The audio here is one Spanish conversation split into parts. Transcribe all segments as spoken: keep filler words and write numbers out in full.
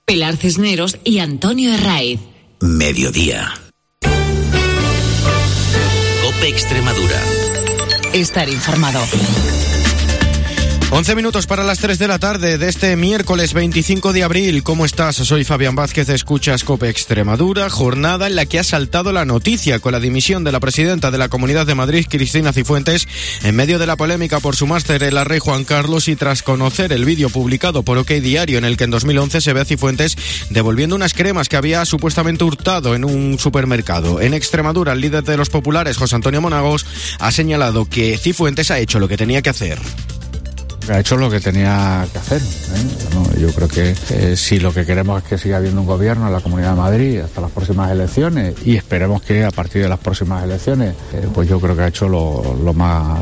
Pilar Cisneros y Antonio Herraiz. Mediodía. COPE Extremadura. Estar informado. once minutos para las tres de la tarde de este miércoles veinticinco de abril. ¿Cómo estás? Soy Fabián Vázquez, escuchas COPE Extremadura, jornada en la que ha saltado la noticia con la dimisión de la presidenta de la Comunidad de Madrid, Cristina Cifuentes, en medio de la polémica por su máster en la Rey Juan Carlos y tras conocer el vídeo publicado por OK Diario en el que en dos mil once se ve a Cifuentes devolviendo unas cremas que había supuestamente hurtado en un supermercado. En Extremadura, el líder de los populares, José Antonio Monagos, ha señalado que Cifuentes ha hecho lo que tenía que hacer. Ha hecho lo que tenía que hacer, ¿eh? Bueno, yo creo que eh, si lo que queremos es que siga habiendo un gobierno en la Comunidad de Madrid hasta las próximas elecciones y esperemos que a partir de las próximas elecciones, eh, pues yo creo que ha hecho lo, lo más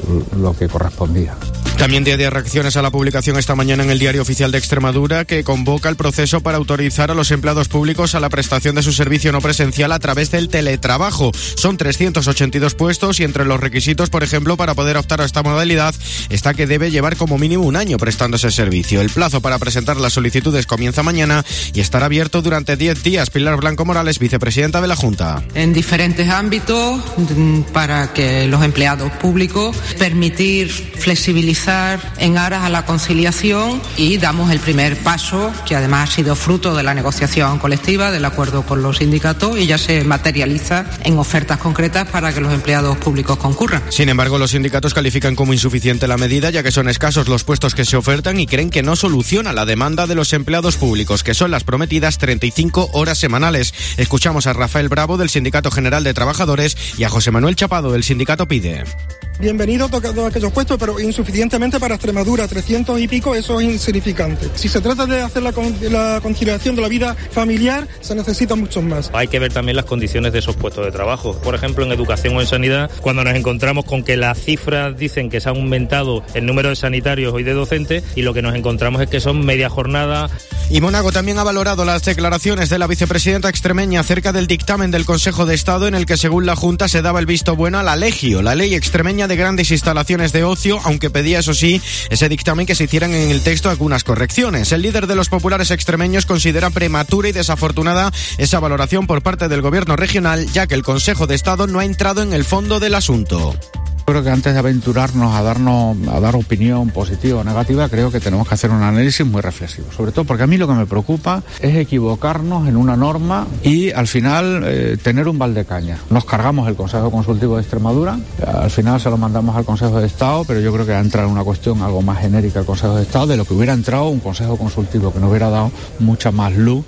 lo que correspondía. También día de reacciones a la publicación esta mañana en el Diario Oficial de Extremadura que convoca el proceso para autorizar a los empleados públicos a la prestación de su servicio no presencial a través del teletrabajo. Son trescientos ochenta y dos puestos y entre los requisitos, por ejemplo, para poder optar a esta modalidad está que debe llevar como mínimo un año prestando ese servicio. El plazo para presentar las solicitudes comienza mañana y estará abierto durante diez días. Pilar Blanco Morales, vicepresidenta de la Junta. En diferentes ámbitos para que los empleados públicos permitir flexibilizar en aras a la conciliación y damos el primer paso, que además ha sido fruto de la negociación colectiva, del acuerdo con los sindicatos y ya se materializa en ofertas concretas para que los empleados públicos concurran. Sin embargo, los sindicatos califican como insuficiente la medida, ya que son escasos los puestos que se ofertan y creen que no soluciona la demanda de los empleados públicos, que son las prometidas treinta y cinco horas semanales. Escuchamos a Rafael Bravo del Sindicato General de Trabajadores y a José Manuel Chapado del Sindicato PIDE. Bienvenido tocando aquellos puestos, pero insuficientemente para Extremadura, trescientos y pico, eso es insignificante. Si se trata de hacer la, con, la conciliación de la vida familiar, se necesitan muchos más. Hay que ver también las condiciones de esos puestos de trabajo. Por ejemplo, en educación o en sanidad, cuando nos encontramos con que las cifras dicen que se ha aumentado el número de sanitarios y de docentes, y lo que nos encontramos es que son media jornada. Y Monago también ha valorado las declaraciones de la vicepresidenta extremeña acerca del dictamen del Consejo de Estado en el que, según la Junta, se daba el visto bueno a la Legio, la ley extremeña de grandes instalaciones de ocio, aunque pedía, eso sí, ese dictamen que se hicieran en el texto algunas correcciones. El líder de los populares extremeños considera prematura y desafortunada esa valoración por parte del gobierno regional, ya que el Consejo de Estado no ha entrado en el fondo del asunto. Creo que antes de aventurarnos a darnos a dar opinión positiva o negativa, creo que tenemos que hacer un análisis muy reflexivo. Sobre todo porque a mí lo que me preocupa es equivocarnos en una norma y al final eh, tener un baldecaña. Nos cargamos el Consejo Consultivo de Extremadura, al final se lo mandamos al Consejo de Estado, pero yo creo que ha entrado en una cuestión algo más genérica al Consejo de Estado de lo que hubiera entrado un Consejo Consultivo, que nos hubiera dado mucha más luz.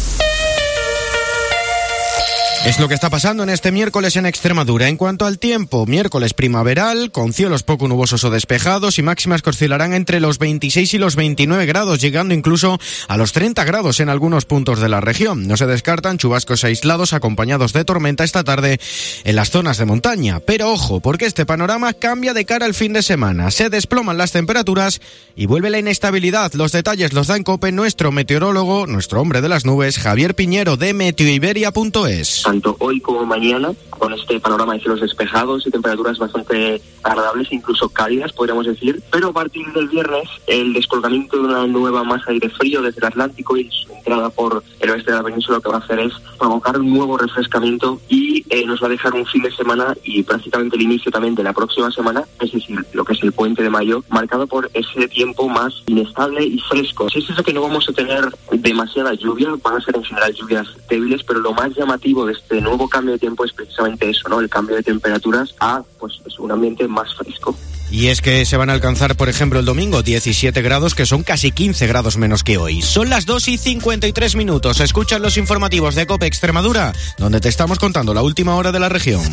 Es lo que está pasando en este miércoles en Extremadura. En cuanto al tiempo, miércoles primaveral, con cielos poco nubosos o despejados y máximas que oscilarán entre los veintiséis y los veintinueve grados, llegando incluso a los treinta grados en algunos puntos de la región. No se descartan chubascos aislados acompañados de tormenta esta tarde en las zonas de montaña. Pero ojo, porque este panorama cambia de cara al fin de semana. Se desploman las temperaturas y vuelve la inestabilidad. Los detalles los da en COPE nuestro meteorólogo, nuestro hombre de las nubes, Javier Piñero, de meteoiberia punto es. Tanto hoy como mañana, con este panorama de cielos despejados y temperaturas bastante agradables, incluso cálidas, podríamos decir. Pero a partir del viernes, el descolgamiento de una nueva masa de aire frío desde el Atlántico y su entrada por el oeste de la península, lo que va a hacer es provocar un nuevo refrescamiento y eh, nos va a dejar un fin de semana y prácticamente el inicio también de la próxima semana, es decir, lo que es el puente de mayo, marcado por ese tiempo más inestable y fresco. Si es eso que no vamos a tener demasiada lluvia, van a ser en general lluvias débiles, pero lo más llamativo de este nuevo cambio de tiempo es precisamente eso, ¿no? El cambio de temperaturas a pues, pues un ambiente más fresco. Y es que se van a alcanzar, por ejemplo, el domingo diecisiete grados, que son casi quince grados menos que hoy. Son las dos y cincuenta y tres minutos. Escuchan los informativos de COPE Extremadura, donde te estamos contando la última hora de la región.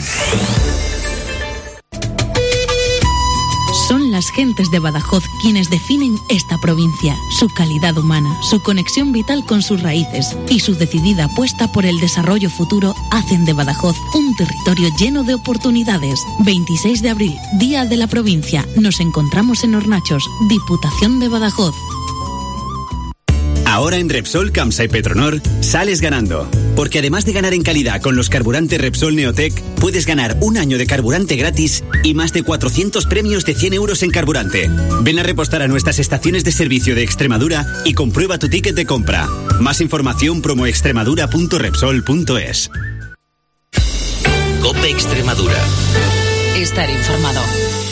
Son las gentes de Badajoz quienes definen esta provincia, su calidad humana, su conexión vital con sus raíces y su decidida apuesta por el desarrollo futuro hacen de Badajoz un territorio lleno de oportunidades. veintiséis de abril, Día de la Provincia. Nos encontramos en Hornachos, Diputación de Badajoz. Ahora en Repsol, Camsa y Petronor sales ganando. Porque además de ganar en calidad con los carburantes Repsol Neotec, puedes ganar un año de carburante gratis y más de cuatrocientos premios de cien euros en carburante. Ven a repostar a nuestras estaciones de servicio de Extremadura y comprueba tu ticket de compra. Más información promoextremadura punto repsol punto es. COPE Extremadura. Estar informado.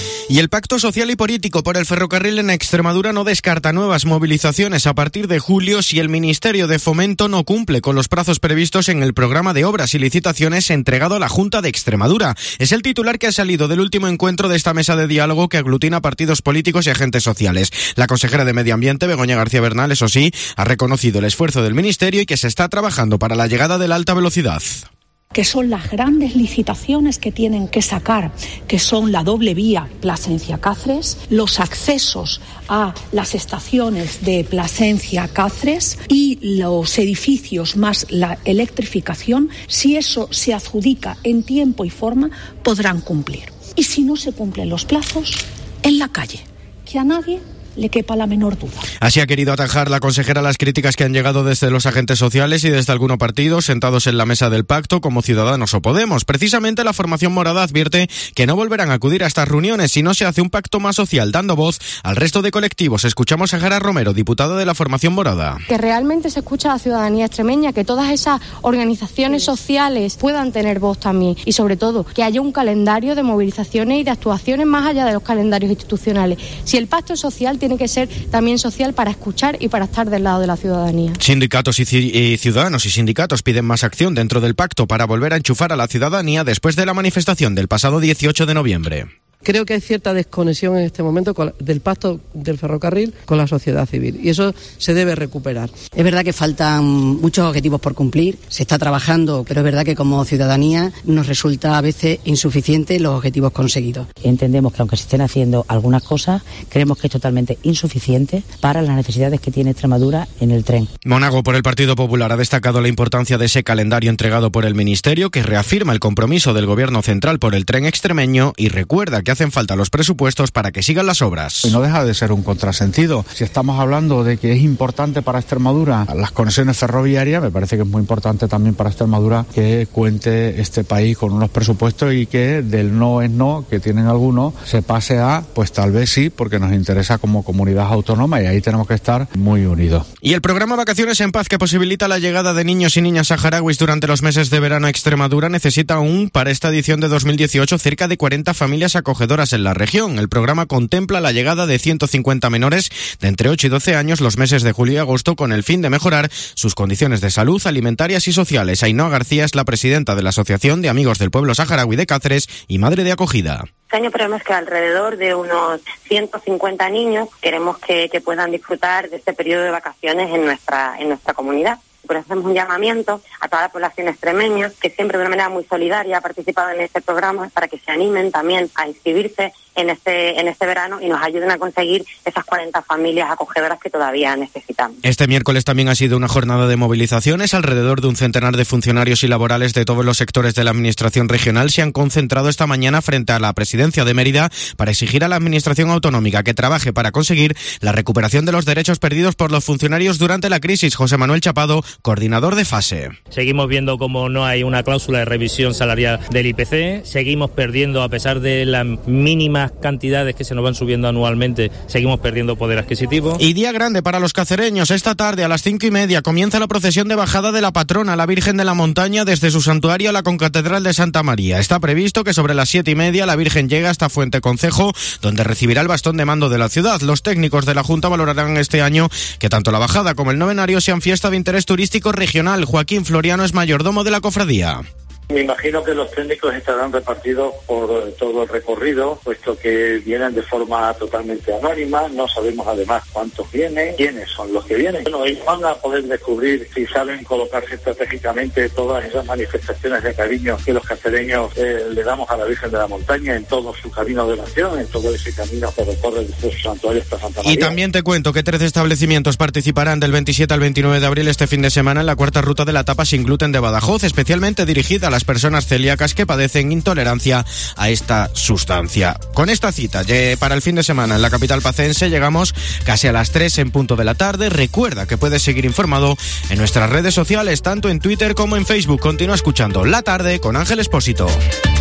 Y el Pacto Social y Político por el Ferrocarril en Extremadura no descarta nuevas movilizaciones a partir de julio si el Ministerio de Fomento no cumple con los plazos previstos en el programa de obras y licitaciones entregado a la Junta de Extremadura. Es el titular que ha salido del último encuentro de esta mesa de diálogo que aglutina partidos políticos y agentes sociales. La consejera de Medio Ambiente, Begoña García Bernal, eso sí, ha reconocido el esfuerzo del Ministerio y que se está trabajando para la llegada de la alta velocidad. Que son las grandes licitaciones que tienen que sacar, que son la doble vía Plasencia-Cáceres, los accesos a las estaciones de Plasencia-Cáceres y los edificios más la electrificación. Si eso se adjudica en tiempo y forma, podrán cumplir. Y si no se cumplen los plazos, en la calle, que a nadie le quepa la menor duda. Así ha querido atajar la consejera las críticas que han llegado desde los agentes sociales y desde algunos partidos sentados en la mesa del pacto como Ciudadanos o Podemos. Precisamente la formación morada advierte que no volverán a acudir a estas reuniones si no se hace un pacto más social, dando voz al resto de colectivos. Escuchamos a Jara Romero, diputada de la formación morada. Que realmente se escucha a la ciudadanía extremeña, que todas esas organizaciones sociales puedan tener voz también y sobre todo que haya un calendario de movilizaciones y de actuaciones más allá de los calendarios institucionales. Si el pacto social tiene tiene que ser también social para escuchar y para estar del lado de la ciudadanía. Sindicatos y, ci- y ciudadanos y sindicatos piden más acción dentro del pacto para volver a enchufar a la ciudadanía después de la manifestación del pasado dieciocho de noviembre. Creo que hay cierta desconexión en este momento con, del pacto del ferrocarril con la sociedad civil y eso se debe recuperar. Es verdad que faltan muchos objetivos por cumplir, se está trabajando, pero es verdad que como ciudadanía nos resulta a veces insuficiente los objetivos conseguidos. Entendemos que aunque se estén haciendo algunas cosas, creemos que es totalmente insuficiente para las necesidades que tiene Extremadura en el tren. Monago, por el Partido Popular, ha destacado la importancia de ese calendario entregado por el Ministerio, que reafirma el compromiso del Gobierno central por el tren extremeño y recuerda que hacen falta los presupuestos para que sigan las obras. Y no deja de ser un contrasentido. Si estamos hablando de que es importante para Extremadura las conexiones ferroviarias, me parece que es muy importante también para Extremadura que cuente este país con unos presupuestos y que del no es no, que tienen algunos, se pase a, pues tal vez sí, porque nos interesa como comunidad autónoma y ahí tenemos que estar muy unidos. Y el programa Vacaciones en Paz, que posibilita la llegada de niños y niñas saharauis durante los meses de verano a Extremadura, necesita aún, para esta edición de dos mil dieciocho, cerca de cuarenta familias acogedoras en la región. El programa contempla la llegada de ciento cincuenta menores de entre ocho y doce años los meses de julio y agosto con el fin de mejorar sus condiciones de salud, alimentarias y sociales. Ainhoa García es la presidenta de la Asociación de Amigos del Pueblo Saharaui de Cáceres y madre de acogida. Este año prevemos que alrededor de unos ciento cincuenta niños queremos que, que puedan disfrutar de este periodo de vacaciones en nuestra, en nuestra comunidad. Por eso hacemos un llamamiento a toda la población extremeña, que siempre de una manera muy solidaria ha participado en este programa, para que se animen también a inscribirse en este, en este verano y nos ayuden a conseguir esas cuarenta familias acogedoras que todavía necesitamos. Este miércoles también ha sido una jornada de movilizaciones. Alrededor de un centenar de funcionarios y laborales de todos los sectores de la Administración regional se han concentrado esta mañana frente a la Presidencia de Mérida para exigir a la Administración autonómica que trabaje para conseguir la recuperación de los derechos perdidos por los funcionarios durante la crisis. José Manuel Chapado, coordinador de FASE. Seguimos viendo cómo no hay una cláusula de revisión salarial del I P C, seguimos perdiendo, a pesar de las mínimas cantidades que se nos van subiendo anualmente, seguimos perdiendo poder adquisitivo. Y día grande para los cacereños. Esta tarde a las cinco y media comienza la procesión de bajada de la patrona, la Virgen de la Montaña, desde su santuario a la Concatedral de Santa María. Está previsto que sobre las siete y media la Virgen llegue hasta Fuente Concejo, donde recibirá el bastón de mando de la ciudad. Los técnicos de la Junta valorarán este año que tanto la bajada como el novenario sean fiesta de interés turístico regional. Joaquín Floriano es mayordomo de la cofradía. Me imagino que los técnicos estarán repartidos por todo el recorrido, puesto que vienen de forma totalmente anónima, no sabemos además cuántos vienen, quiénes son los que vienen. Bueno, ellos van a poder descubrir si saben colocarse estratégicamente todas esas manifestaciones de cariño que los cacereños eh, le damos a la Virgen de la Montaña en todo su camino de oración, en todo ese camino que recorre desde su santuario hasta Santa María. Y también te cuento que trece establecimientos participarán del veintisiete al veintinueve de abril este fin de semana en la cuarta ruta de la tapa sin gluten de Badajoz, especialmente dirigida a las las personas celíacas que padecen intolerancia a esta sustancia. Con esta cita para el fin de semana en la capital pacense llegamos casi a las tres en punto de la tarde. Recuerda que puedes seguir informado en nuestras redes sociales, tanto en Twitter como en Facebook. Continúa escuchando La Tarde con Ángel Expósito.